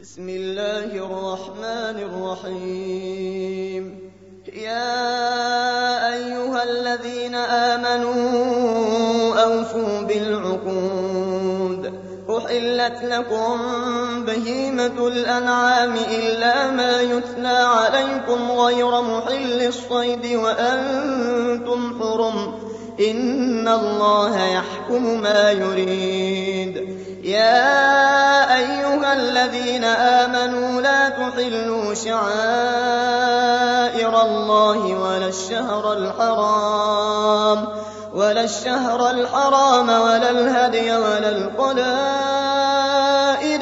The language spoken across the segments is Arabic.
بسم الله الرحمن الرحيم يا أيها الذين آمنوا أوفوا بالعقود أحلت لكم بهيمة الأنعام إلا ما يتلى عليكم غير محل الصيد وأنتم حرم إن الله يحكم ما يريد يا أيها الذين آمنوا لا تحلوا شعائر الله ولا الشهر الحرام ولا الهدي ولا القلائد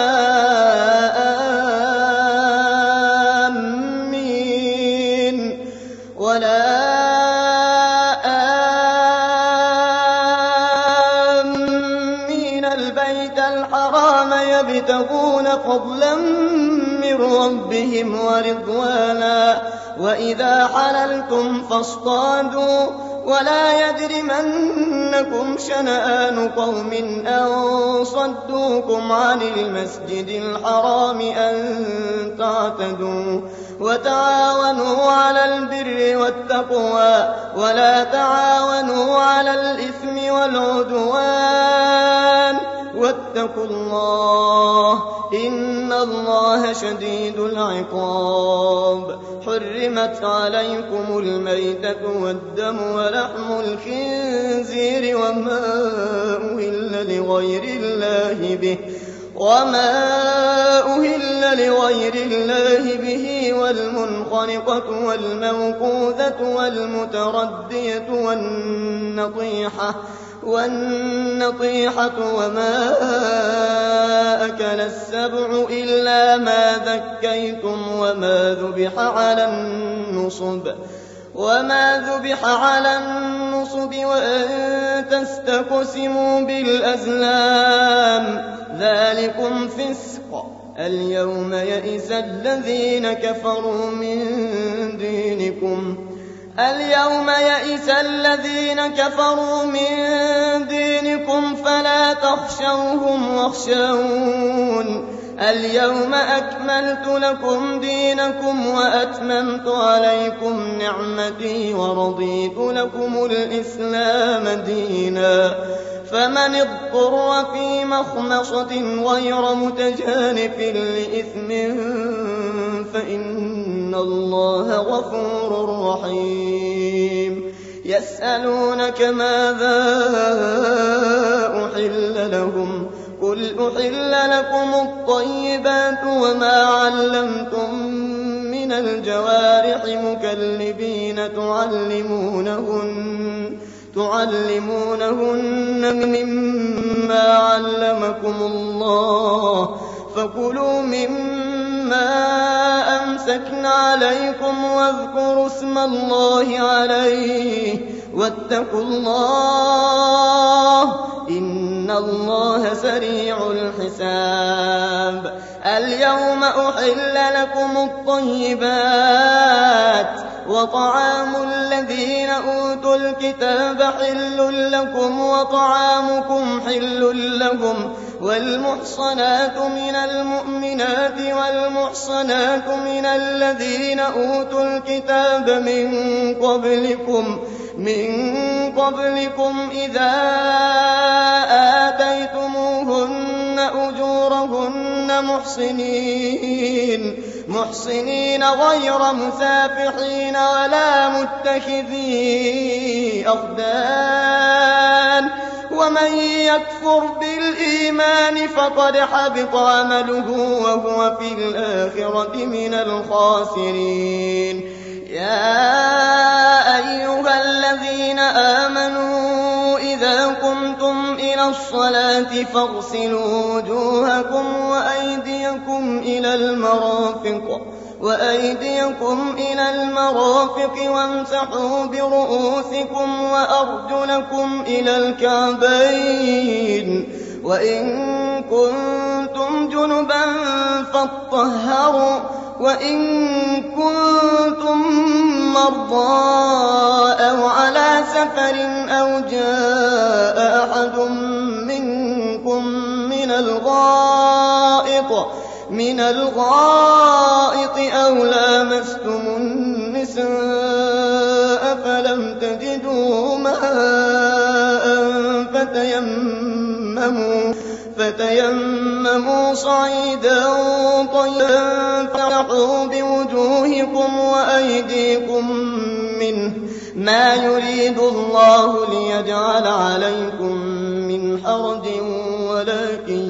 ولا آمين البيت الحرام يبتغون فضلا من ربهم ورضوانا وإذا حللتم فاصطادوا ولا يجرمنكم شنآن قوم أن صدوكم عن المسجد الحرام أن تعتدوا وتعاونوا على البر والتقوى ولا تعاونوا على الإثم والعدوان واتقوا الله إن الله شديد العقاب حرمت عليكم الميتة والدم ولحم الخنزير وما أهل لغير الله به والمنخنقة والموقوذة والمتردية والنطيحة وما أكل السبع إلا ما ذكيتم وما ذبح على النصب وأن تستقسموا بالأزلام ذلكم فسق اليوم يئس الذين كفروا من دينكم فلا تخشوهم واخشون اليوم أكملت لكم دينكم وأتممت عليكم نعمتي ورضيت لكم الإسلام دينا فمن اضطر في مخمصة غير متجانف لإثم فإن الله غفور رحيم يسألونك ماذا أحل لهم قل أحل لكم الطيبات وما علمتم من الجوارح مكلبين تعلمونهن مما علمكم الله فكلوا مما أمسكن عليكم واذكروا اسم الله عليه واتقوا الله إن الله سريع الحساب اليوم أحل لكم الطيبات وطعام الذين أوتوا الكتاب حل لكم وطعامكم حل لهم والمحصنات من المؤمنات والمحصنات من الذين أوتوا الكتاب من قبلكم إذا آتيتموهن أجورهن محصنين غير مسافحين ولا متخذي أخدان ومن يكفر بالإيمان فقد حبط عمله وهو في الآخرة من الخاسرين يا أيها الذين آمنوا إذا قمتم إلى الصلاة فاغسلوا وجوهكم وأيديكم إلى المرافق وامسحوا برؤوسكم وأرجلكم إلى الكعبين وإن كنتم جنبا فاطهروا وإن كنتم مرضى أو على سفر أو جاء أحد منكم من الغائط من الغائط أو لامستم النساء فلم تجدوا ماء فتيمموا صعيدا طيبا فامسحوا بوجوهكم وأيديكم منه ما يريد الله ليجعل عليكم من حرج ولكن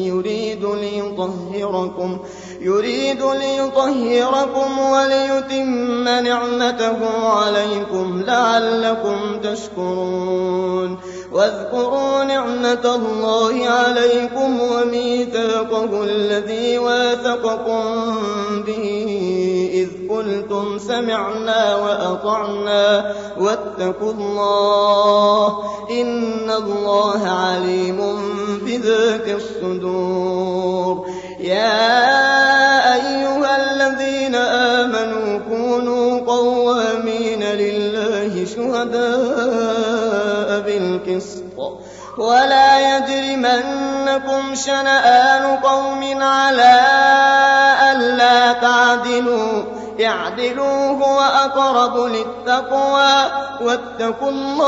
يريد ليطهركم وليتم نعمته عليكم لعلكم تشكرون واذكروا نعمة الله عليكم وميثاقه الذي واثقكم به إذ قلتم سمعنا وأطعنا واتقوا الله إن الله عليم بذات الصدور يا أيها الذين آمنوا كونوا قوامين لله شهداء بالقسط ولا يجرمنكم شنآن قوم على ألا تعدلوا اعدلوا هو أقرب للتقوى واتقوا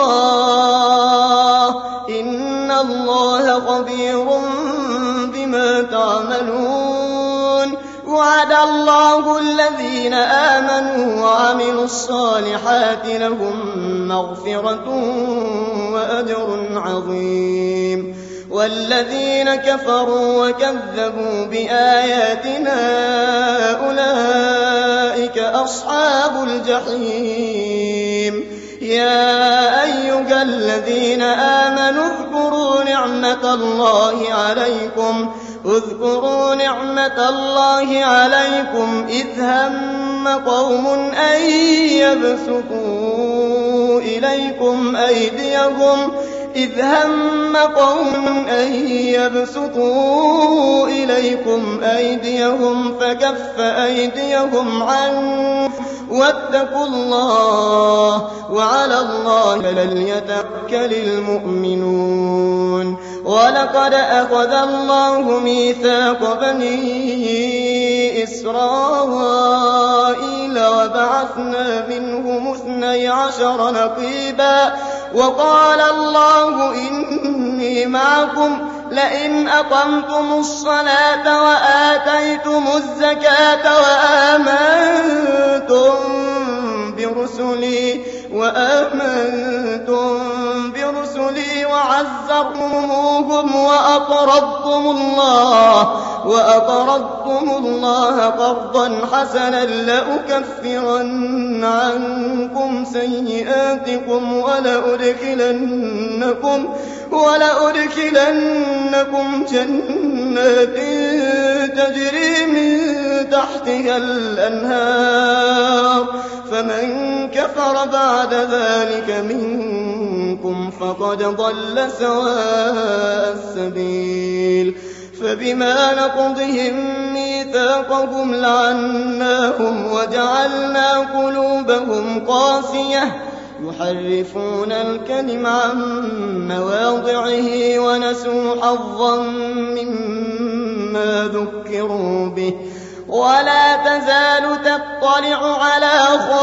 الله إن الله خبير بما تعملون وعد الله الذين آمنوا وعملوا الصالحات لهم مغفرة وأجر عظيم والذين كفروا وكذبوا بآياتنا أولئك أصحاب الجحيم يا أيها الذين آمنوا اذكروا نعمة الله عليكم إذ هم قوم أن يبسطوا إليكم أيديهم فكف أيديهم عنكم واتقوا الله وعلى الله فليتوكل المؤمنون ولقد أخذ الله ميثاق بني إسرائيل وبعثنا منهم 12 نقيبا وقال الله إني معكم لئن أقمتم الصلاة وآتيتم الزكاة وآمنتم برسلي وعزرتموهم وأقرضتم الله قرضا حسنا لأكفرن عنكم سيئاتكم ولأدخلنكم جنات تجري من تحتها الأنهار فمن كفر بعد ذلك منكم فقد ضل سواء السبيل فبما نقضهم ميثاقهم لعناهم وجعلنا قلوبهم قاسية يحرفون الكلم عن مواضعه ونسوا حظا مما ذكروا به ولا تزال تطلع على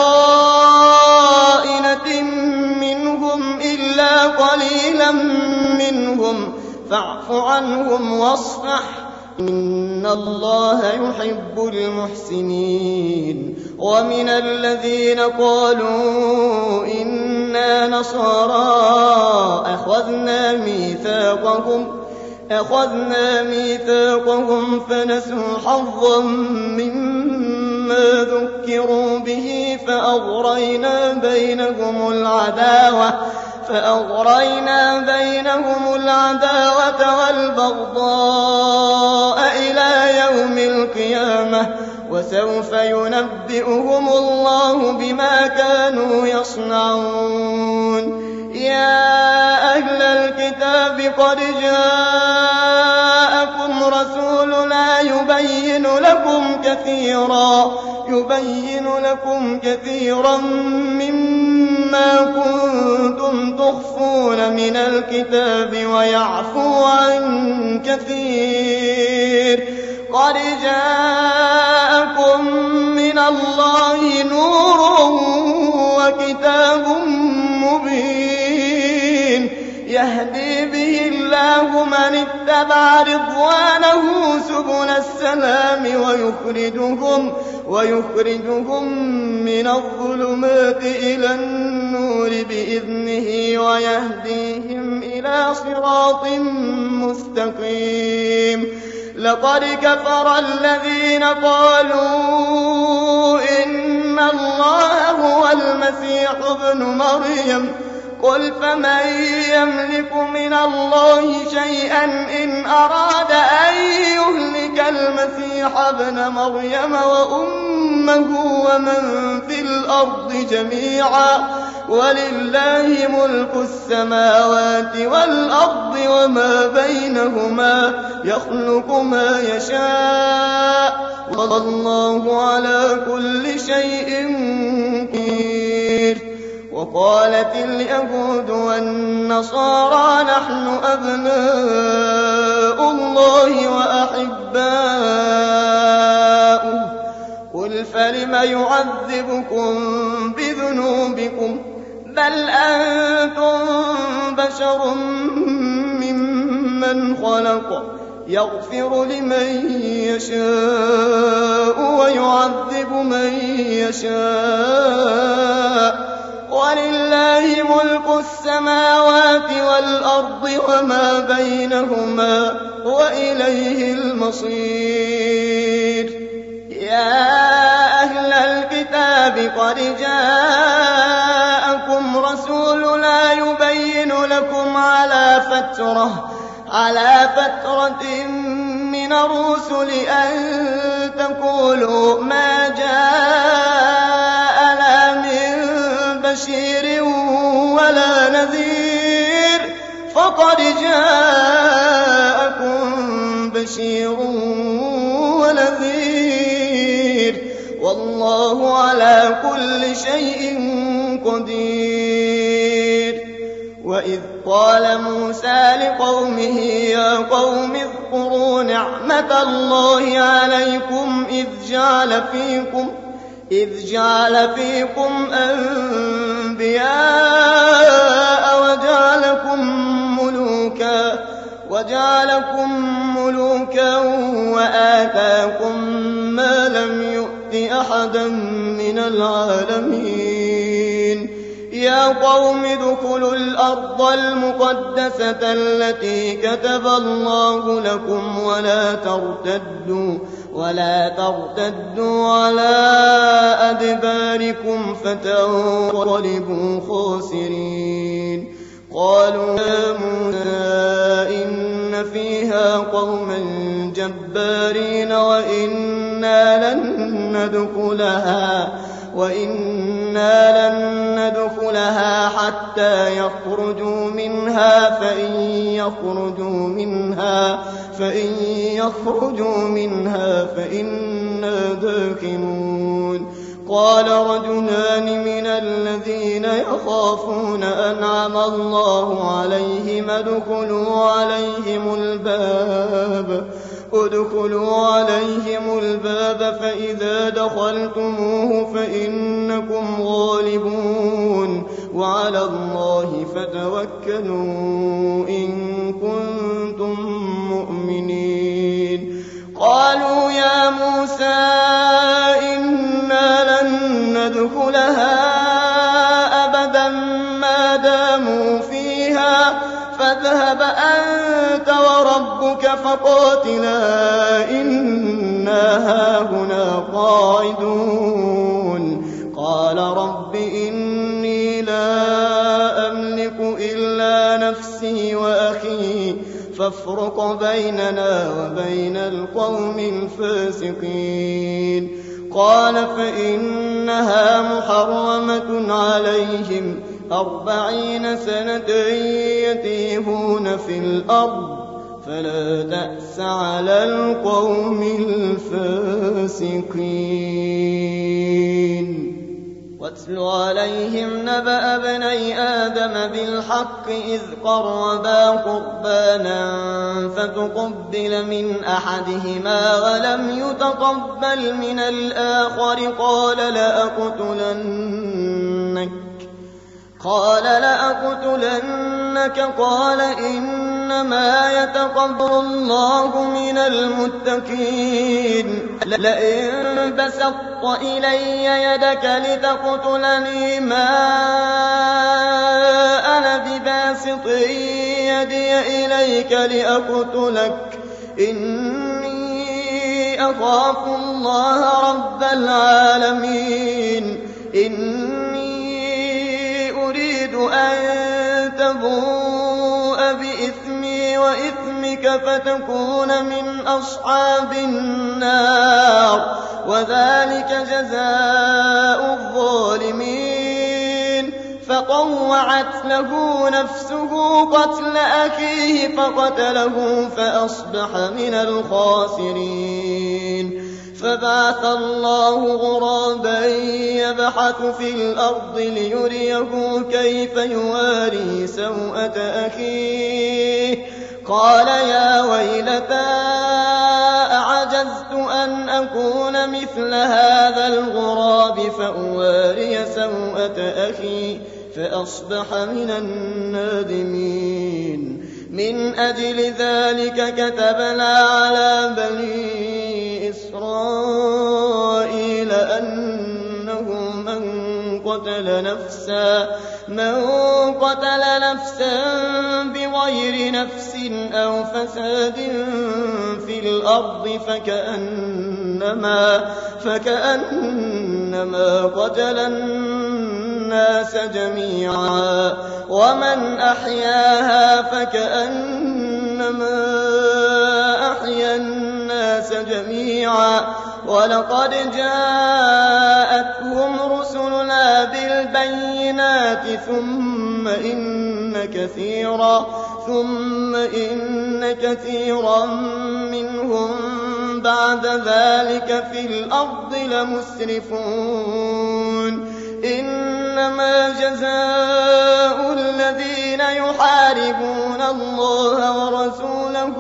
خائنة منهم إلا قليلا منهم فاعف عنهم واصفح إن الله يحب المحسنين ومن الذين قالوا إنا نصارى أخذنا ميثاقهم فنسوا حظا مما ذكروا به فأغرينا بينهم العداوة والبغضاء إلى يوم القيامة وسوف ينبئهم الله بما كانوا يصنعون يا أهل الكتاب قد جاءكم رسولنا يبين لكم كثيرا مما كنتم تخفون من الكتاب ويعفو عن كثير قد جاءكم من الله نور وكتاب مبين يهدي به الله من اتبع رضوانه سبل السلام ويخرجهم من الظلمات إلى النور بإذنه ويهديهم إلى صراط مستقيم لقد كفر الذين قالوا إن الله هو المسيح ابن مريم قل فمن يملك من الله شيئا إن أراد أن يهلك المسيح ابن مريم وأمه ومن في الأرض جميعا ولله ملك السماوات والأرض وما بينهما يخلق ما يشاء والله على كل شيء قدير وقالت اليهود والنصارى نحن أبناء الله وأحباؤه قل فلم يعذبكم بذنوبكم بل أنتم بشر ممن خلق يغفر لمن يشاء ويعذب من يشاء ولله ملك السماوات والأرض وما بينهما وإليه المصير يا أهل الكتاب قد جاءكم رسولنا يبين لكم على فترة من الرسل أن تقولوا ما جاءنا من بشير ولا نذير فقد جاءكم بشير ونذير والله على كل شيء قدير وإذ قال موسى لقومه يا قوم اذكروا نعمة الله عليكم إذ جعل فيكم أنبياء وجعلكم ملوكا وآتاكم ما لم يؤت أحدا من العالمين يا قوم ادخلوا الأرض المقدسة التي كتب الله لكم ولا ترتدوا على أدباركم فتنقلبوا خاسرين قالوا يا موسى إن فيها قوما جبارين وإنا لن ندخلها حتى يخرجوا منها فإن يخرجوا منها فإنا داخلون قال رجلان من الذين يخافون أنعم الله عليهم ادخلوا عليهم الباب فإذا دخلتموه فإنكم غالبون وعلى الله فتوكلوا إن كنتم مؤمنين قالوا يا موسى إنا لن ندخلها أبدا ما داموا فيها فاذهب أنت وربك فقاتلا إنا هاهنا قاعدون قال رب إني لا أملك إلا نفسي وأخي فافرق بيننا وبين القوم الفاسقين قال فإنها محرمة عليهم 40 سنة يتيهون في الأرض فلا تأس على القوم الفاسقين واتل عليهم نبأ ابني آدم بالحق إذ قربا قربانا فتقبل من أحدهما ولم يتقبل من الآخر قال لأقتلنك قال إنما يتقبل الله من المتقين لئن بسطت إلي يدك لتقتلني ما أنا بباسط يدي إليك لأقتلك إني أخاف الله رب العالمين أريد أن تبوء بإثمي وإثمك فتكون من أصحاب النار وذلك جزاء الظالمين فطوعت له نفسه قتل أخيه فقتله فأصبح من الخاسرين فبعث الله غرابا يبحث في الأرض ليريه كيف يواري سوءة أخيه قال يا ويلتى أعجزت أن أكون مثل هذا الغراب فأواري سوءة أخي فأصبح من النادمين من أجل ذلك كتبنا على بني إسرائيل أنه من قتل نفسا بغير نفس أو فساد في الأرض فكأنما قتل الناس جميعا ومن أحياها فكأنما أحيا الناس جميعا ولقد جاءتهم رسلنا بالبينات ثم إن كثيرا منهم بعد ذلك في الأرض لمسرفون إنما جزاء الذين يحاربون الله ورسوله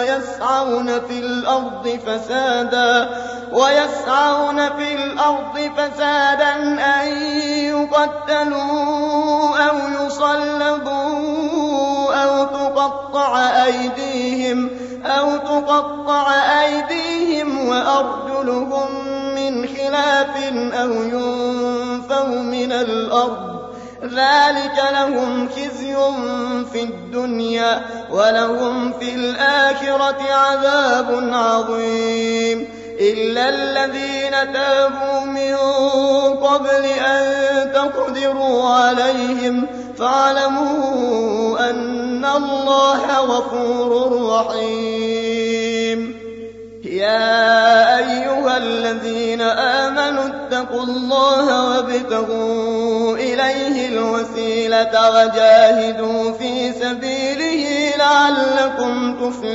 ويسعون في الأرض فسادا أن يقتلوا أو يصلبوا أو تقطع أيديهم وأرجلهم من خلاف أو ينفوا من الأرض ذلك لهم خزي في الدنيا ولهم في الآخرة عذاب عظيم إلا الذين تابوا من قبل أن تقدروا عليهم فاعلموا أن الله غفور رحيم يا أيها الذين آمنوا اتقوا الله وابتغوا إليه الوسيلة وجاهدوا في سبيله لعلكم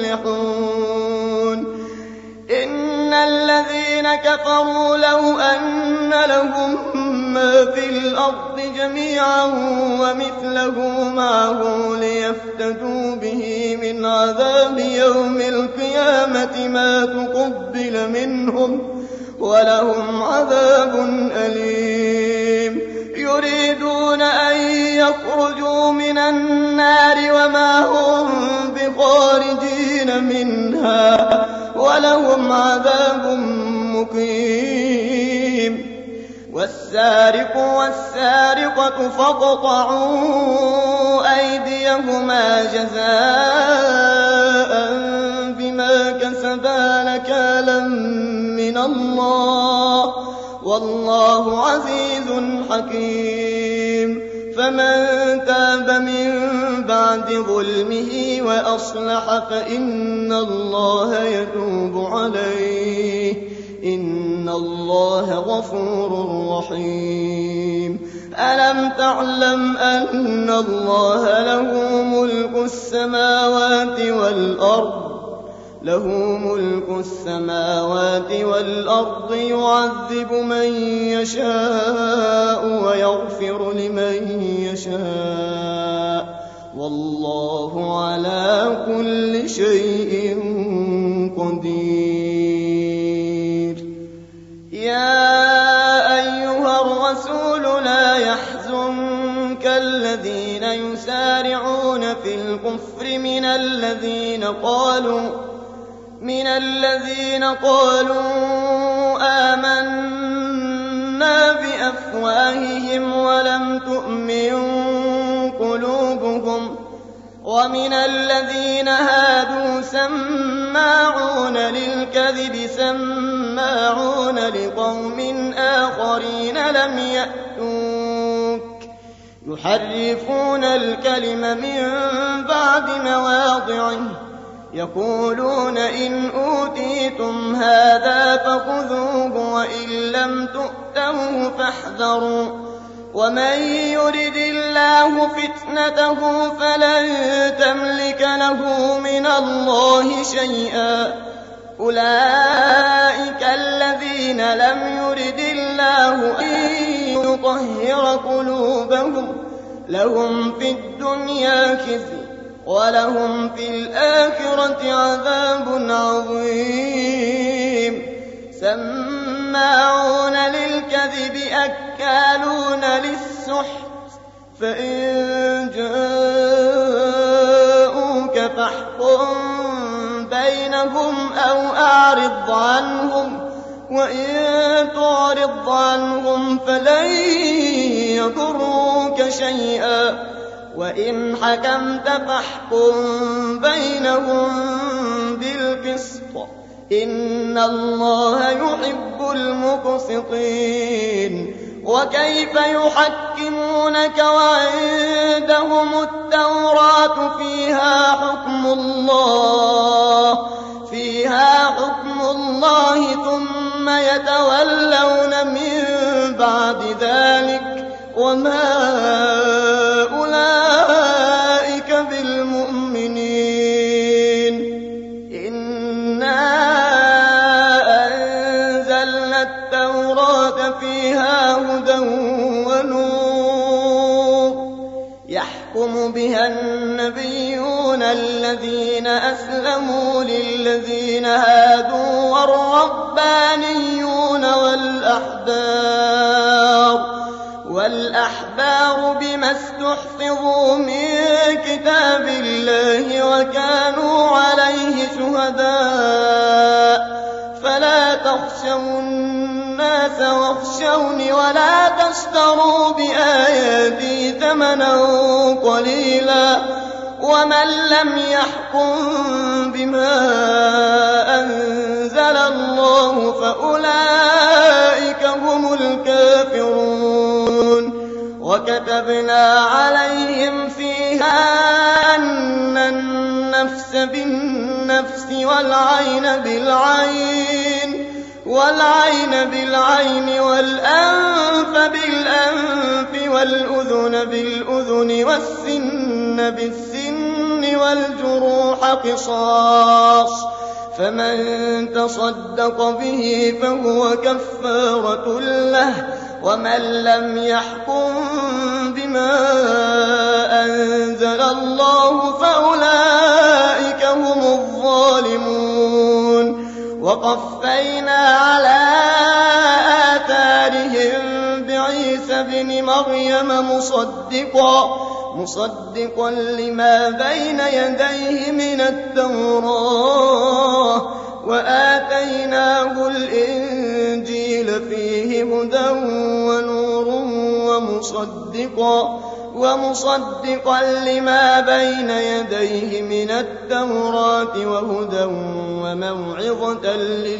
تفلحون إن الذين كفروا لو أن لهم ما في الأرض جميعا ومثله معه ليفتدوا به من عذاب يوم القيامة ما تقبل منهم ولهم عذاب أليم يريدون أن يخرجوا من النار وما هم بخارجين منها ولهم عذاب مقيم والسارق والسارقة فاقطعوا أيديهما جزاء بما كسبا نكالا من الله والله عزيز حكيم فمن تاب من بعد ظلمه وأصلح فإن الله يتوب عليه إن الله غفور رحيم ألم تعلم أن الله له ملك السماوات والأرض له ملك السماوات والأرض يعذب من يشاء ويغفر لمن يشاء والله على كل شيء قدير. يا أيها الرسول لا يحزنك الذين يسارعون في الكفر من الذين قالوا آمنا بأفواههم ولم تؤمن قلوبهم ومن الذين هادوا سماعون للكذب سماعون لقوم آخرين لم يأتوك يحرفون الكلم من بعد مواضعه يقولون إن أوتيتم هذا فخذوه وإن لم تؤتوه فاحذروا ومن يرد الله فتنته فلن تملك له من الله شيئا. أولئك الذين لم يرد الله أن يطهر قلوبهم لهم في الدنيا خزي ولهم في الآخرة عذاب عظيم. سماعون للكذب أكالون للسحت فإن جاءوك فاحكم بينهم أو أعرض عنهم وإن تعرض عنهم فلن يضروك شيئا وإن حكمت فاحكم بينهم بالقسط إن الله يحب المقسطين. وكيف يحكمونك وعندهم التوراة فيها حكم الله ثم يتولون من بعد ذلك وما أولئك بالمؤمنين. إنا أنزلنا التوراة فيها هدى ونور يحكم بها النبيون الذين أسلموا للذين هادوا والربانيون والأحبار بما استحفظوا من كتاب الله وكانوا عليه شهداء فلا تخشوا الناس واخشوني ولا تشتروا بآياتي ثمنا قليلا ومن لم يحكم بما أنزل الله فأولئك هم الكافرون. وكتبنا عليهم فيها أن النفس بالنفس والعين بالعين والأنف بالأنف والأذن بالأذن والسن بالسن والجروح قصاص فمن تصدق به فهو كفارة له ومن لم يحكم بما أنزل الله فأولئك هم الظالمون. وقفينا على آثارهم بعيسى بن مريم مصدقا لما بين يديه من التوراة وآتيناه الإنجيل فيه هدى ونور ومصدقا لما بين يديه من التوراة وهدى وموعظة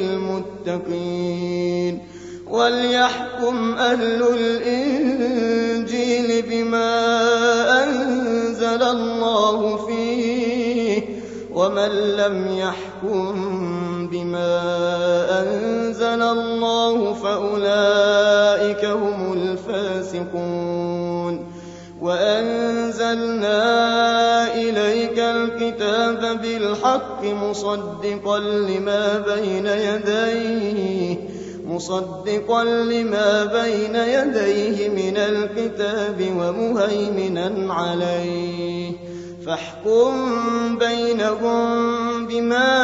للمتقين. وليحكم أهل الإنجيل بما أنزل الله فيه ومن لم يحكم بما أنزل الله فأولئك هم الفاسقون. وأنزلنا إليك الكتاب بالحق مصدقا لما بين يديه من الكتاب ومهيمنا عليه فاحكم بينهم بما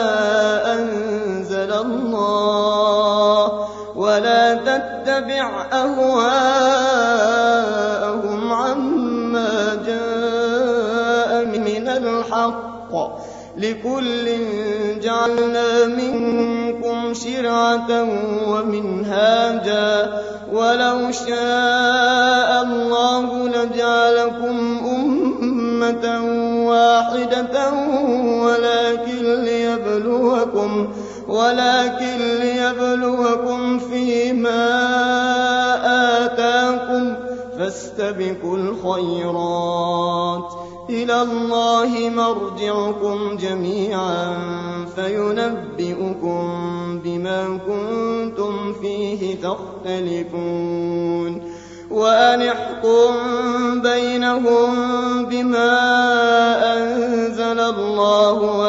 أنزل الله ولا تتبع أهواءهم عما جاء من الحق لكل جعلنا منكم شرعة ومنهاجا ولو شاء الله لجعلكم أمة واحدة ولكن ليبلوكم فيما آتاكم فاستبقوا الخيرات إلى الله مرجعكم جميعا فينبئكم بما كنتم فيه تختلفون وأن احكم بينهم بما أنزل الله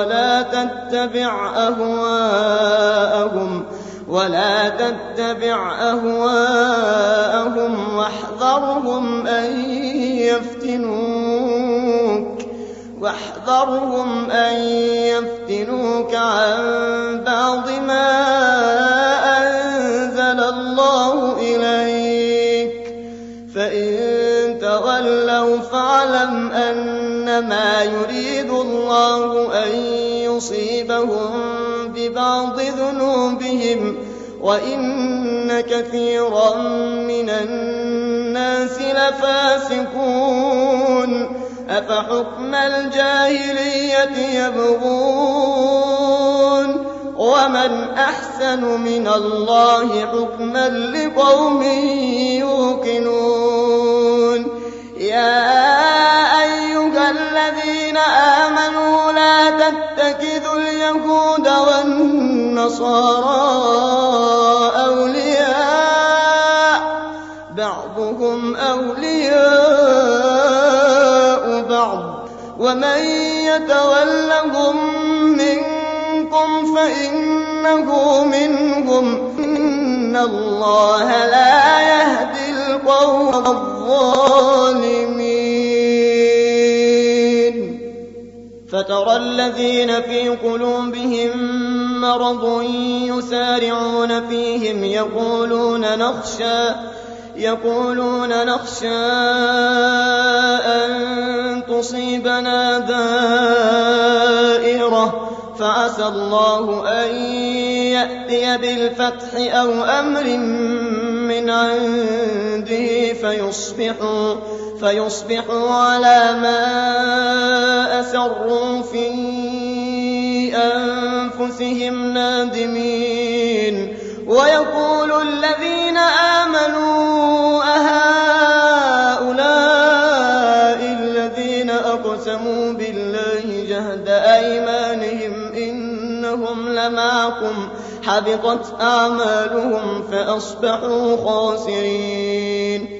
ولا تتبع أهواءهم واحذرهم أن يفتنوك عن بعض ما أنزل الله إليك فإن تولوا فاعلم أنما يريد الله أن يصيبهم ببعض ذنوبهم وإن كثيرا من الناس لفاسقون أفحكم الجاهلية يبغون ومن أحسن من الله حكما لقوم يوقنون يا أيها الذين آمنوا لا تتخذوا اليهود والنصارى أولياء بعضهم أولياء بعض ومن يتولهم منكم فإنه منهم إن الله لا يهدي القوم الظالمين فترى الذين في قلوبهم مرض يسارعون فيهم يقولون نخشى أن تصيبنا دائرة فعسى الله أن يأتي بالفتح أو أمر من عنده فيصبحوا على ما أسروا في أنفسهم نادمين ويقول الذين آمنوا أهؤلاء الذين أقسموا بالله جهد أيمانهم إنهم لمعكم حبطت أعمالهم فأصبحوا خاسرين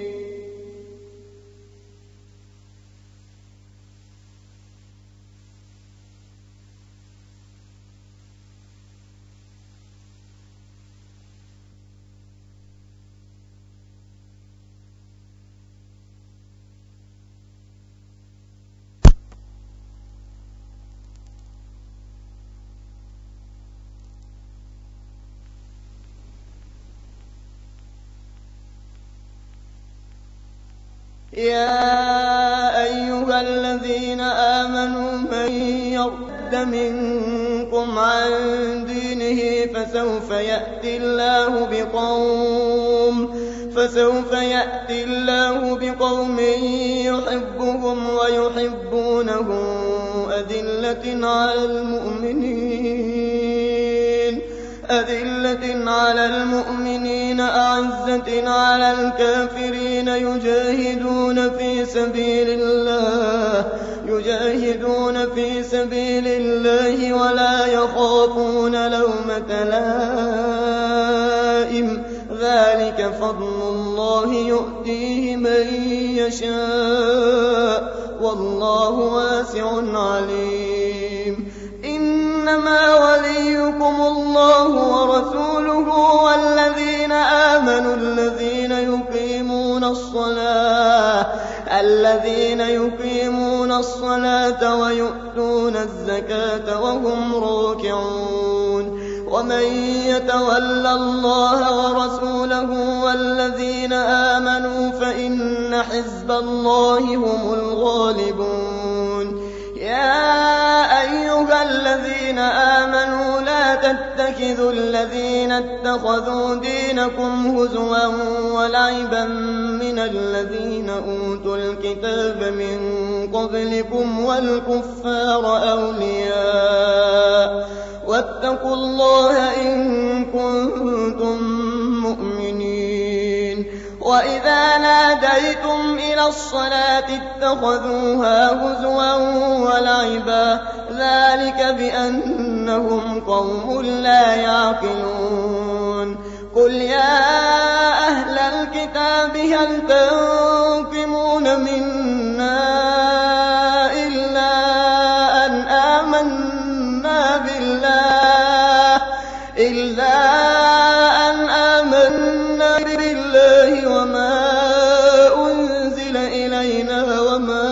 يا أيها الذين آمنوا من يرتد منكم عن دينه فسوف يأتي الله بقوم يحبهم ويحبونه أذلة على المؤمنين أعزة على الكافرين يجاهدون في سبيل الله ولا يخافون لومة لائم ذلك فضل الله الله يؤتيه من يشاء والله واسع عليم. إنما وليكم الله ورسوله والذين آمنوا الذين يقيمون الصلاة ويؤتون الزكاة وهم راكعون. ومن يتول الله ورسوله والذين آمنوا فإن حزب الله هم الغالبون. يا أيها الذين آمنوا لا تتخذوا الذين اتخذوا دينكم هزوا ولعبا من الذين أوتوا الكتاب من قبلكم والكفار أولياء واتقوا الله إن كنتم مؤمنين. وإذا ناديتم إلى الصلاة اتخذوها هزوا ولعبا ذلك بأنهم قوم لا يعقلون. قل يا أهل الكتاب هل تنقمون منا إلا أن آمنا بالله وما أنزل إلينا وما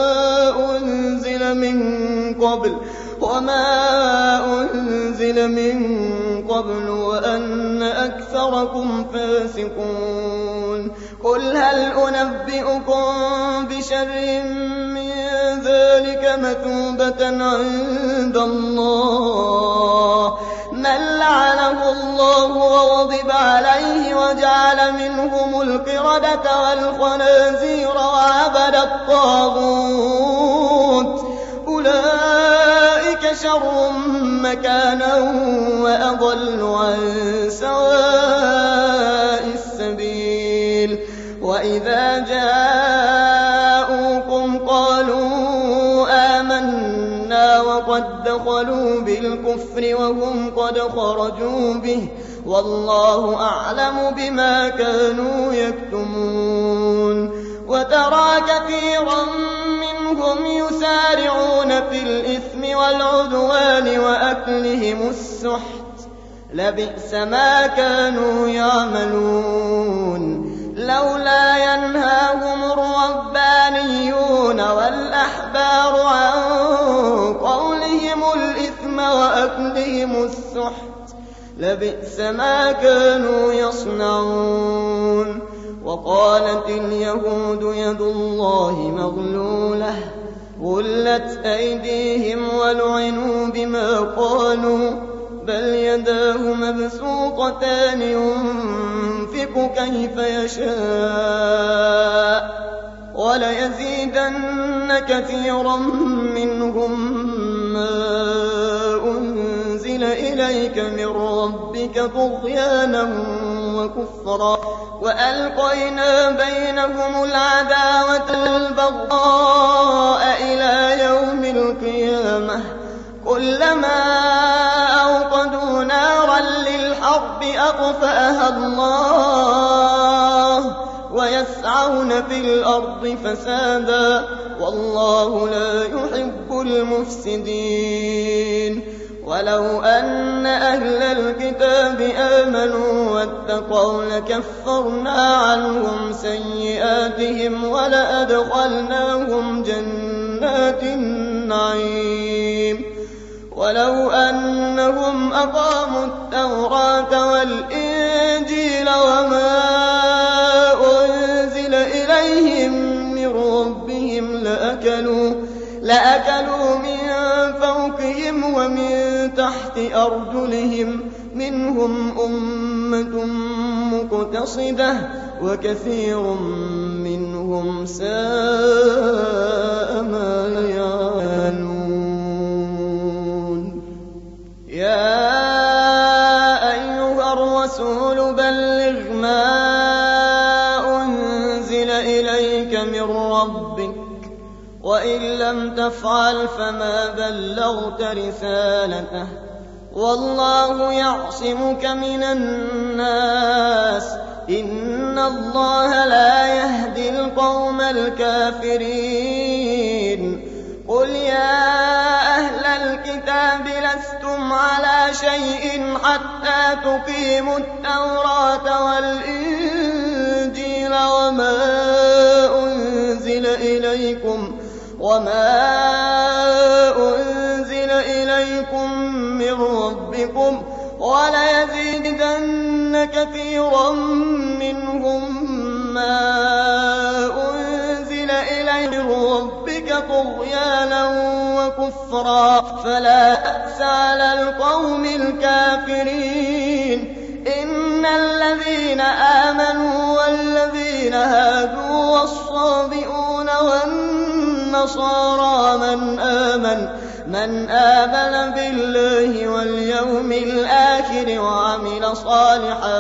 أنزل من قبل وأن أكثركم فاسقون. قل هل أنبئكم بشر من ذلك مثوبة عند الله من لعنه الله وغضب عليه وجعل منهم القردة والخنازير وعبد الطاغوت أولئك شر مكانا وأضل عن سواء السبيل. وإذا جاءوكم قالوا آمنا وقد دخلوا بالكفر وهم قد خرجوا به والله أعلم بما كانوا يكتمون. وترى كثيرا منهم يسارعون في الإثم والعدوان وأكلهم السحت لبئس ما كانوا يعملون. لولا ينهاهم الربانيون والأحبار عن قولهم الإثم وأكلهم السحت لبئس ما كانوا يصنعون. وقالت اليهود يد الله مغلولة غلت أيديهم ولعنوا بما قالوا بل يداه مبسوطتان ينفق كيف يشاء وليزيدن كثيرا منهم ما أنزل إليك من ربك طغيانا وكفرا وألقينا بينهم العداوة والبغضاء إلى يوم القيامة كلما أوقدوا نارا للحرب أطفأها الله ويسعون في الأرض فسادا والله لا يحب المفسدين. ولو أن أهل الكتاب آمنوا واتقوا لكفرنا عنهم سيئاتهم ولأدخلناهم جنات النعيم. ولو أنهم أقاموا التوراة والإنجيل وما أنزل إليهم من ربهم لأكلوا من فوقهم ومن تحت أرجلهم منهم أمة مقتصدة وكثير منهم ساء ما يعملون. يا أيها الرسول بلغ ما أنزل إليك من ربك وإن لم تفعل فما بلغت رسالته والله يعصمك من الناس إن الله لا يهدي القوم الكافرين قل يا أهل الكتاب لستم على شيء حتى تقيموا التوراة والإنجيل وما أنزل إليكم من ربكم وليزيدن كثيرا منهم ما أنزل إليهم من ربك طغيانا وكفرا فلا تأس على القوم الكافرين إن الذين آمنوا والذين هادوا والصابئون والنصارى من آمن بالله واليوم الآخر وعمل صالحا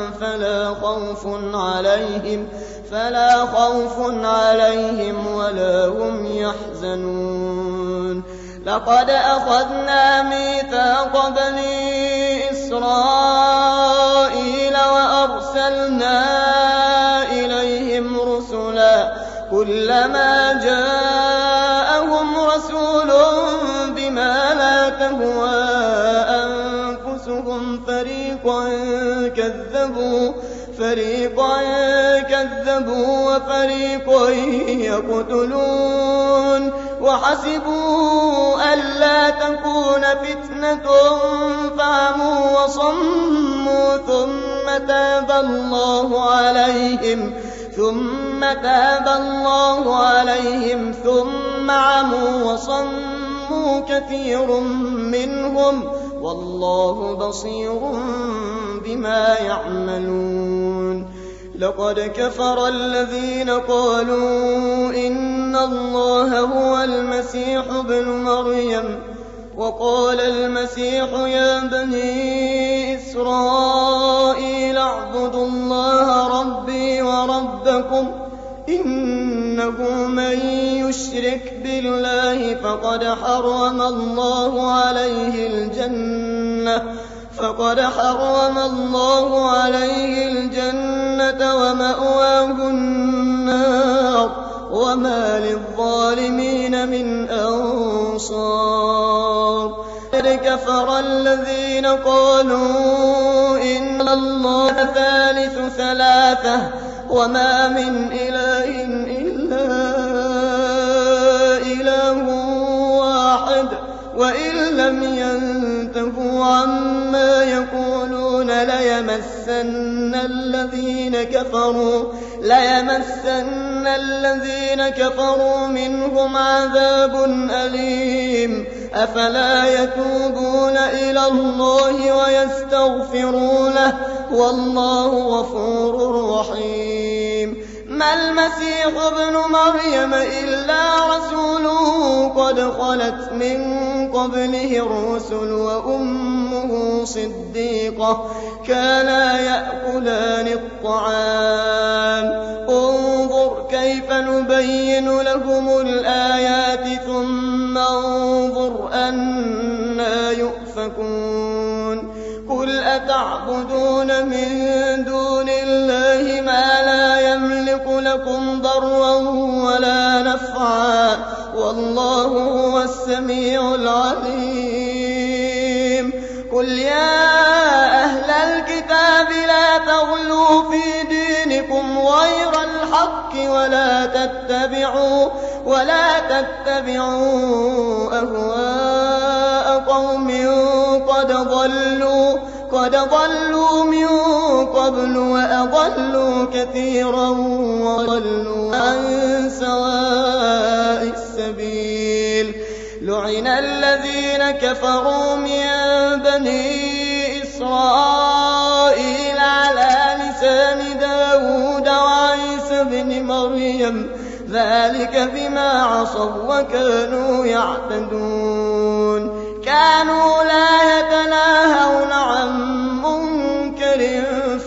فلا خوف عليهم ولا هم يحزنون لقد أخذنا ميثاق بني إسرائيل وأرسلنا إليهم رسلا كلما جاءهم رسول بما لا تهوى أنفسهم فريقا كذبوا وفريقا يقتلون وحسبوا ألا تكون فتنة فعموا وصموا ثم تاب الله عليهم ثم عموا وصموا كثير منهم والله بصير بما يعملون لقد كفر الذين قالوا إن الله هو المسيح ابن مريم وقال المسيح يا بني إسرائيل اعبدوا الله ربي وربكم إنه من يشرك بالله فقد حرم الله عليه الجنة ومأواه النار وما للظالمين من أنصار قد كفر الذين قالوا إن الله ثالث ثلاثة وما من إله إلا إله واحد وإن لم ينتهوا عما يقولون ليمسن الذين كفروا منهم عذاب أليم أفلا يتوبون إلى الله ويستغفرونه والله غفور رحيم ما المسيح ابن مريم إلا رسول قد خلت من قبله الرسل وأمه صديقة كانا يأكلان الطعام انظر كيف نبين لهم الآيات ثم انظر أنا يؤفكون قل أتعبدون من دون الله ما لا يملك لكم ضرا ولا نفعا والله هو السميع العليم قل يا أهل الكتاب لا تغلوا في دينكم غير الحق ولا تتبعوا أهواء قوم قد ضلوا من قبل وأضلوا كثيرا وضلوا عن سواء السبيل لعن الذين كفروا من بني إسرائيل على لسان داود وعيسى بن مريم ذلك بما عصوا وكانوا يعتدون كانوا لا يتناهون عن منكر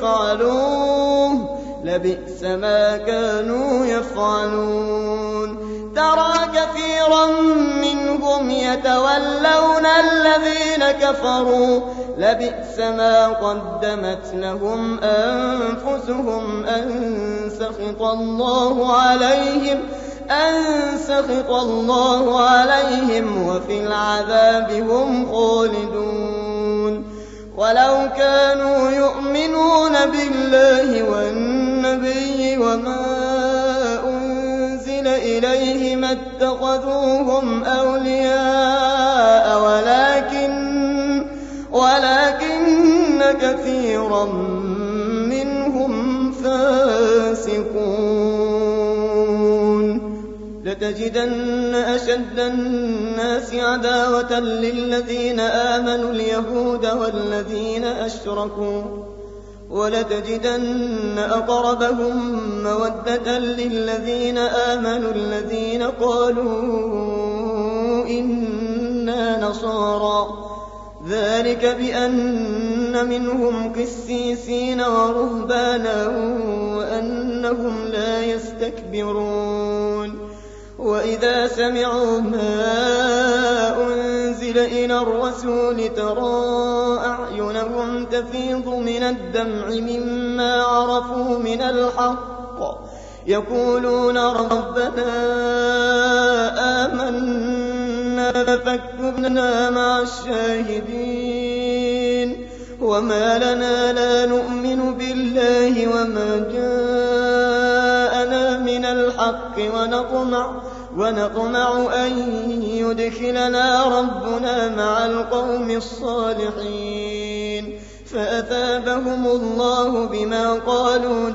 فعلوه لبئس ما كانوا يفعلون ترى كثيرا منهم يتولون الذين كفروا لبئس ما قدمت لهم أنفسهم أن سخط الله عليهم وفي العذاب هم خالدون ولو كانوا يؤمنون بالله والنبي وما أنزل إليه ما اتخذوهم أولياء ولكن كثيرا منهم فاسقون لتجدن أشد الناس عداوة للذين آمنوا اليهود والذين أشركوا ولتجدن أقربهم مودة للذين آمنوا الذين قالوا إنا نصارى ذلك بأن منهم قسيسين ورهبانا وأنهم لا يستكبرون وإذا سمعوا ما أنزل إلى الرسول ترى أعينهم تفيض من الدمع مما عرفوا من الحق يقولون ربنا آمنا فاكتبنا مع الشاهدين وما لنا لا نؤمن بالله وما جاءنا من الحق ونطمع أن يدخلنا ربنا مع القوم الصالحين فأثابهم الله بما قالوا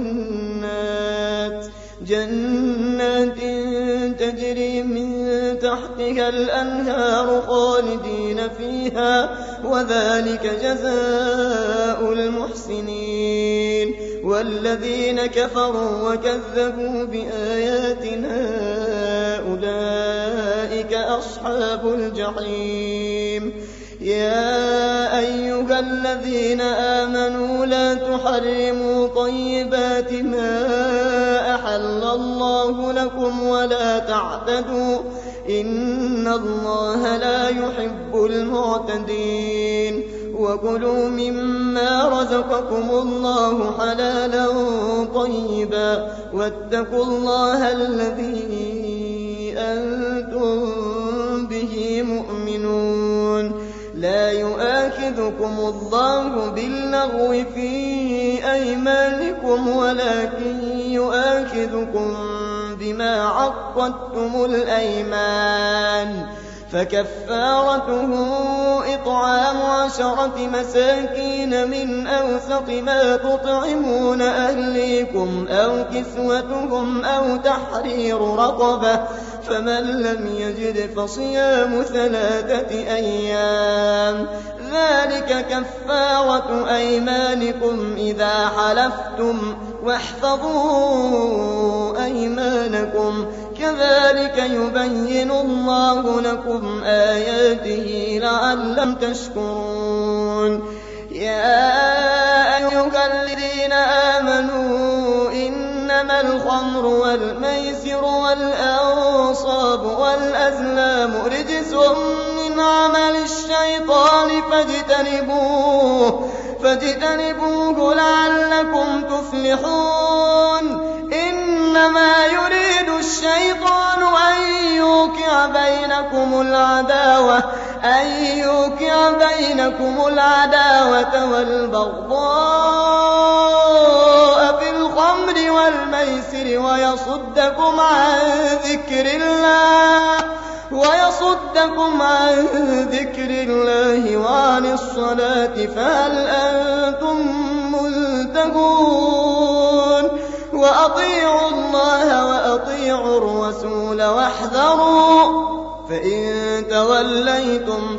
جنات تجري من تحتها الأنهار خالدين فيها وذلك جزاء المحسنين والذين كفروا وكذبوا بآياتنا أولئك أصحاب الجحيم يا أيها الذين آمنوا لا تحرموا طيبات ما أحل الله لكم ولا تعتدوا إن الله لا يحب المعتدين وكلوا مما رزقكم الله حلالا طيبا واتقوا الله الذي أنتم به مؤمنون لا يؤاخذكم الله باللغو في أيمانكم ولكن يؤاخذكم بما عقدتم الأيمان فكفارته إطعام 10 مساكين من أوسط ما تطعمون أهليكم أو كسوتهم أو تحرير رقبة فمن لم يجد فصيام 3 أيام ذلك كفارة أيمانكم إذا حلفتم واحفظوا أيمانكم كذلك يبين الله لكم آياته لعلكم تشكرون يا أيها الذين آمنوا إنما الخمر والميسر والأنصاب والأزلام رجس من عمل الشيطان فاجتنبوه لعلكم تفلحون إنما يريد الشيطان أن يوقع بينكم العداوة والبغضاء في الخمر والميسر ويصدكم عن ذكر الله وعن الصلاة فهل أنتم منتهون وأطيعوا الله وأطيعوا الرسول واحذروا فإن توليتم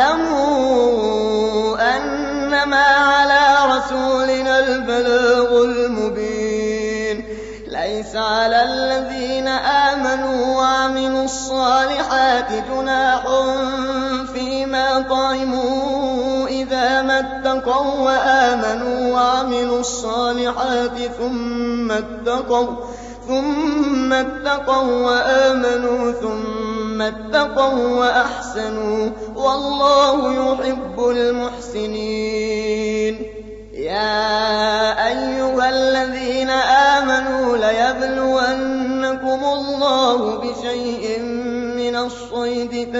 فاعلموا أنما على رسولنا البلاغ المبين ليس على الذين آمنوا وعملوا الصالحات جناح فيما طعموا إذا ما اتقوا وآمنوا وعملوا الصالحات ثم اتقوا وآمنوا ثم ثم اتقوا وأحسنوا والله يحب المحسنين. يا أيها الذين آمنوا ليبلونكم الله بشيء من الصيد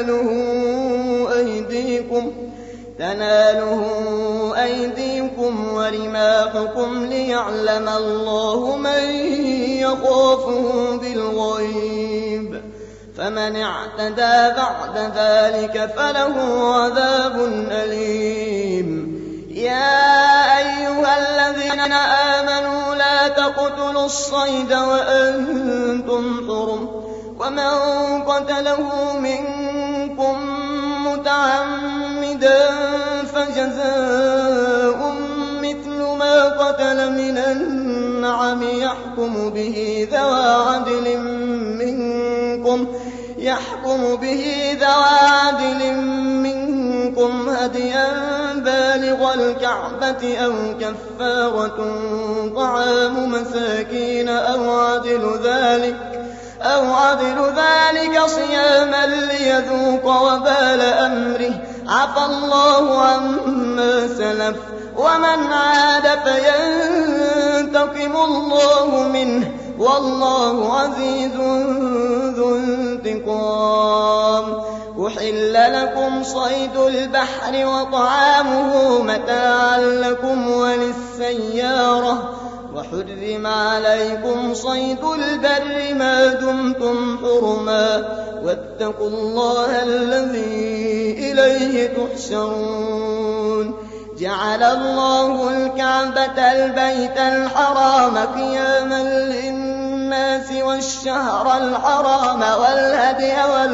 تناله أيديكم ورماحكم ليعلم الله من يخافه بالغيب، فمن اعتدى بعد ذلك فله عذاب أليم. يا أيها الذين آمنوا لا تقتلوا الصيد وأنتم حرم، ومن قتله منكم متعمدا فجزاء مثل ما قتل من النعم يحكم به ذوى عدل منكم هديا بالغ الكعبة أو كفارة طعام مساكين أو عدل ذلك صياما ليذوق وبال أمره، عفى الله عما سلف، ومن عاد فينتقم الله منه والله عزيز ذو انتقام. أحل لكم صيد البحر وطعامه متاعا لكم وللسيارة، وحرم عليكم صيد البر ما دمتم حرما، واتقوا الله الذي إليه تحشرون. جعل الله الكعبة البيت الحرام قياما للناس والشهر الحرام والهدي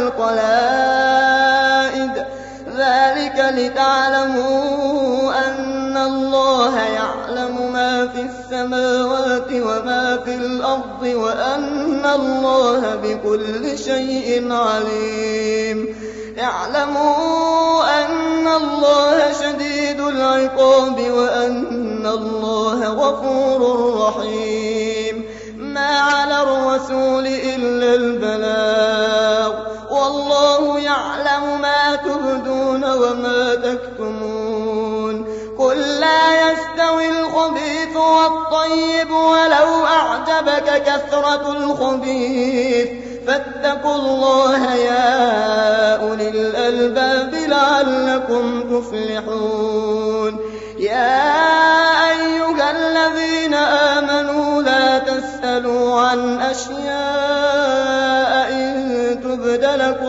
والقلائد، ذلك لتعلموا أن الله يعلم ما في السماوات وما في الأرض وأن الله بكل شيء عليم. اعلموا أن الله شديد العقاب وأن الله غفور رحيم. ما على الرسول إلا البلاغ، والله يعلم ما تبدون وما تكتمون. قل لا يستوي الخبيث والطيب ولو أعجبك كثرة الخبيث، فاتقوا الله يا أولي الألباب لعلكم تفلحون. يا أيها الذين آمنوا لا تسألوا عن أشياء إن تبد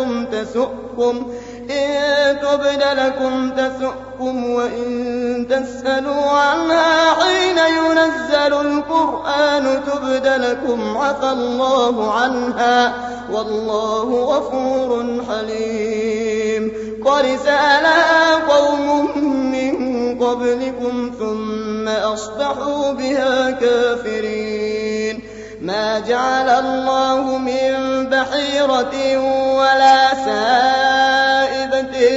لكم تسؤكم وإن تسألوا عنها حين ينزل القرآن تبد لكم عفى الله عنها والله غفور حليم. قد سألها قوم من قبلكم ثم أصبحوا بها كافرين. ما جعل الله من بحيرة ولا سائبة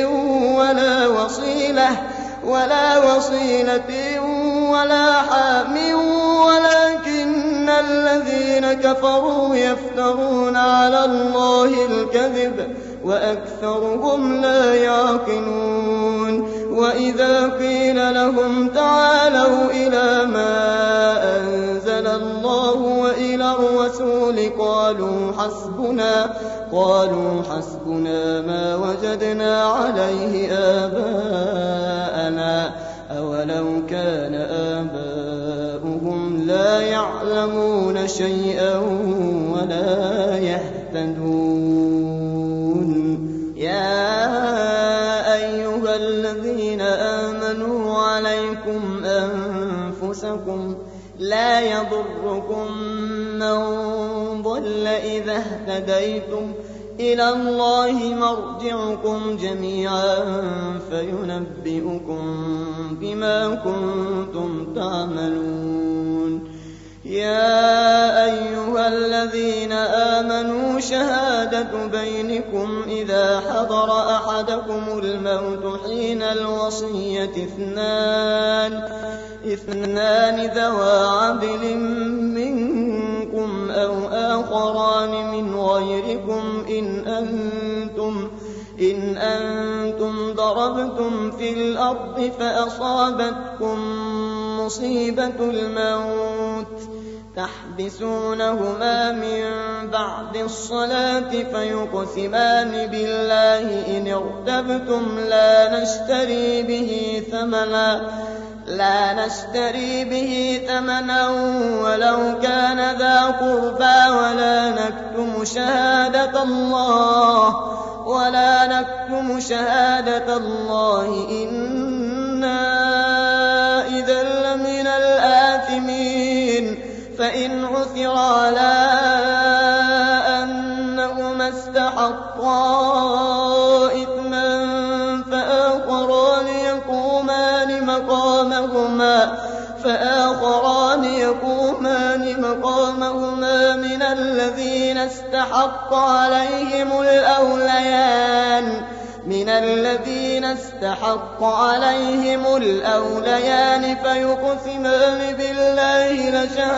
ولا وصيلة ولا حام، ولكن الذين كفروا يفترون على الله الكذب وأكثرهم لا يعقلون. وإذا قيل لهم تعالوا إلى ما أنزل الله وإلى الرسول قالوا حسبنا ما وجدنا عليه آباءنا أولو كان آباؤهم لا يعلمون شيئا ولا يهتدون. يا أيها الذين آمنوا عليكم أنفسكم لا يضركم من ضل إذا اهتديتم، إلى الله مرجعكم جميعا فينبئكم بما كنتم تعملون. يا أيها الذين آمنوا شهادة بينكم إذا حضر أحدكم الموت حين الوصية اثنان ذوى عدل منكم أو آخران من غيركم إن أنتم ضربتم في الأرض فأصابتكم مصيبة الموت تحبسونهما من بعد الصلاة فيقسمان بالله إن ارتبتم لا نشتري به ثمنا ولو كان ذا قربى ولا نكتم شهادة الله إنا إذا لمن الآثمين فإن عثر على أنهما استحقا إثما فآخران يقومان مقامهما من الذين استحق عليهم الأوليان فيقسمان بالله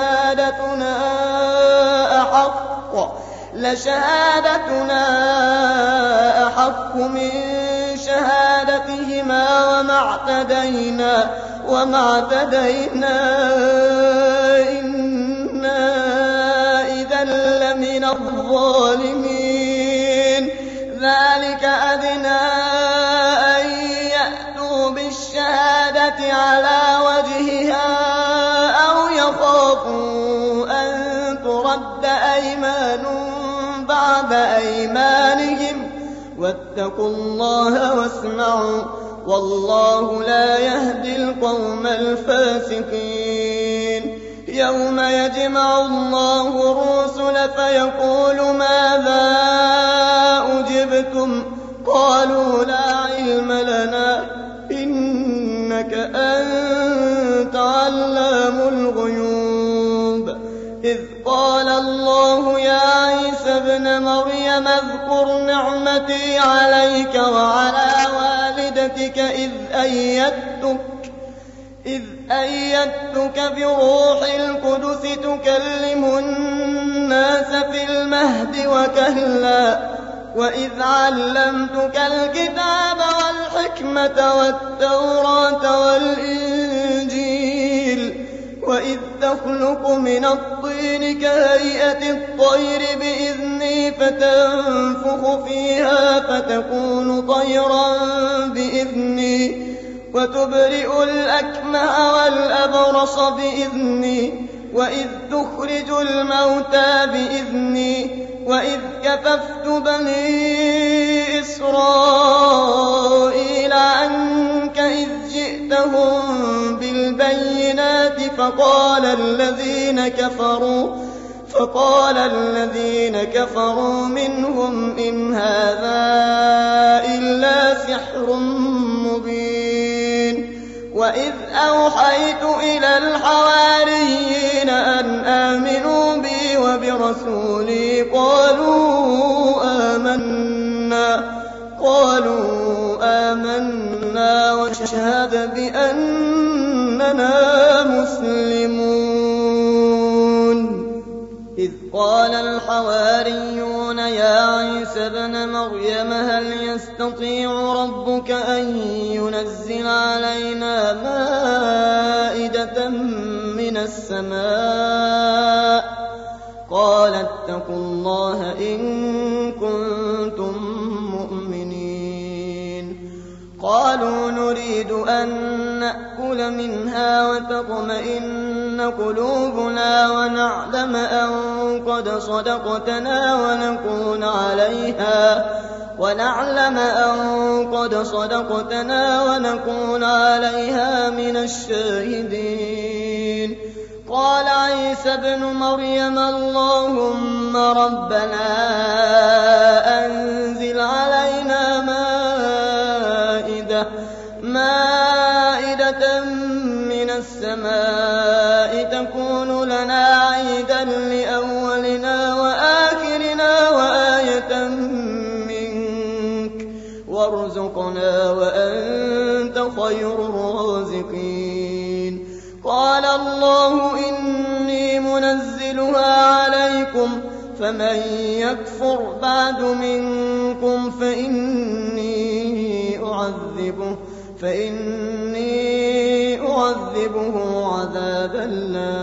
لشهادتنا أحق من شهادتهما وما اعتدينا إنا إذا لمن الظالمين ذلك أدنى أن يأتوا بالشهادة على وجهها أو يخافوا أن ترد أيمان بعد أيمانهم واتقوا الله واسمعوا والله لا يهدي القوم الفاسقين يوم يجمع الله الرسل فيقول ماذا أجبتم قالوا لا علم لنا إنك أنت علام الغيوب إذ قال الله يا عيسى ابن مريم اذكر نعمتي عليك وعلى والدتك إذ أيدتك بروح القدس تكلم الناس في المهد وكهلا وإذ علمتك الكتاب والحكمة والتوراة والإنجيل وإذ تخلق من الطين كهيئة الطير بإذني فتنفخ فيها فتكون طيرا بإذني وتبرئ الأكمه والأبرص بإذني وإذ تخرج الموتى بإذني وإذ كففت بني إسرائيل عنك إذ جئتهم بالبينات فقال الذين كفروا منهم إن هذا إلا سحر مبين وإذ أوحيت إلى الحواريين أن آمنوا بي وبرسولي قالوا آمنا واشهد بأننا مسلمون إذ قال الحواريون يا عيسى ابن مريم هل يستطيع ربك أن ينزل علينا مائدة من السماء قال اتقوا الله إن كنتم مؤمنين قالوا نريد أن نأكل منها وتطمئن قلوبنا ونعلم أن قد صدقتنا ونكون عليها من الشاهدين قال عيسى ابن مريم اللهم ربنا أنزل علينا مائدة من السماء تكون لنا عيدا لأولنا وآخرنا وآية منك وارزقنا وأنت خير الرازقين قال الله إني منزلها عليكم فمن يكفر بعد منكم فإني أعذبه عذابا لا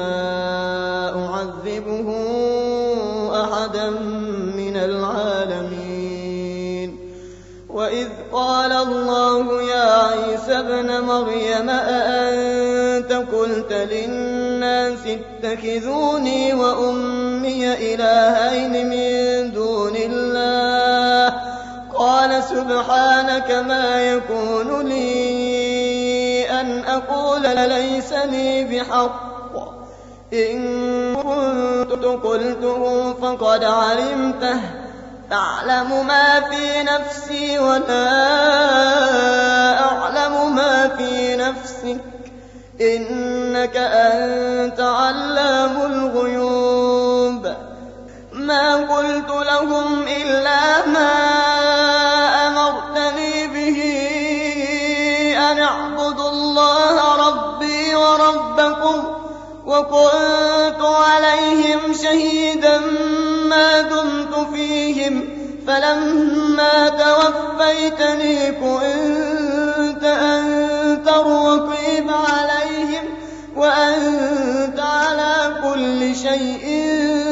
أعذبه أحدا من العالمين. وإذ قال الله يا عيسى ابن مريم أأنت قلت للناس اتخذوني وأمي إلهين من دون الله قال سبحانك ما يكون لي أن أقول ليس لي بحق إن كنت قلته فقد علمته تعلم ما في نفسي ولا أعلم ما في نفسك إنك أنت علام الغيوب. ما قلت لهم إلا ما أمرتني به أن اعبدوا الله ربي وربكم وكنت عليهم شهيدا ما دمت فيهم فلما توفيتني كنت أنت الرقيب عليهم وأنت على كل شيء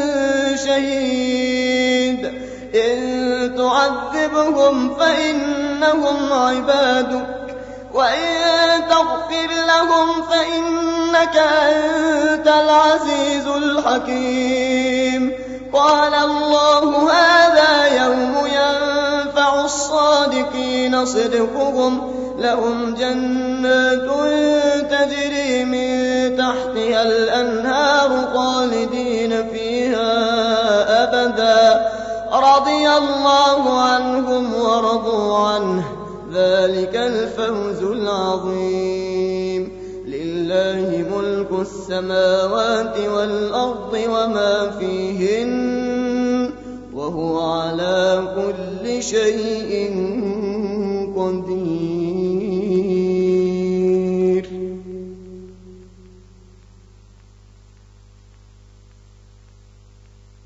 شهيد. إن تعذبهم فإنهم عبادك وإن تغفر لهم فإنك أنت العزيز الحكيم. قال الله هذا يوم ينفع الصادقين صدقهم لهم جنات تجري من تحتها الأنهار خالدين فيها أبدا رضي الله عنهم ورضوا عنه ذلك الفوز العظيم. لله ملك السماوات والأرض وما فيهن وهو على كل شيء قدير.